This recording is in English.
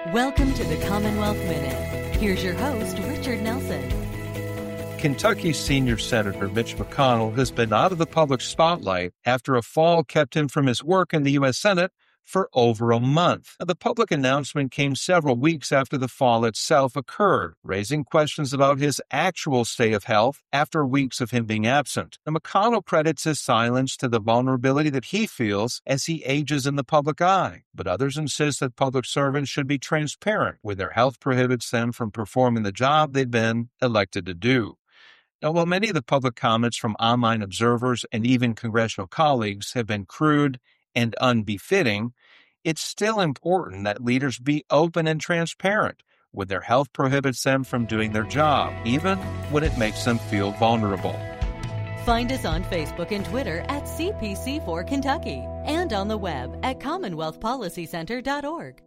Welcome to the Commonwealth Minute. Here's your host, Richard Nelson. Kentucky's senior Senator Mitch McConnell has been out of the public spotlight after a fall kept him from his work in the U.S. Senate for over a month. The public announcement came several weeks after the fall itself occurred, raising questions about his actual state of health after weeks of him being absent. Now, McConnell credits his silence to the vulnerability that he feels as he ages in the public eye, but others insist that public servants should be transparent when their health prohibits them from performing the job they've been elected to do. Now, while many of the public comments from online observers and even congressional colleagues have been crude and unbefitting, it's still important that leaders be open and transparent when their health prohibits them from doing their job, even when it makes them feel vulnerable. Find us on Facebook and Twitter at CPC4 Kentucky and on the web at CommonwealthPolicyCenter.org.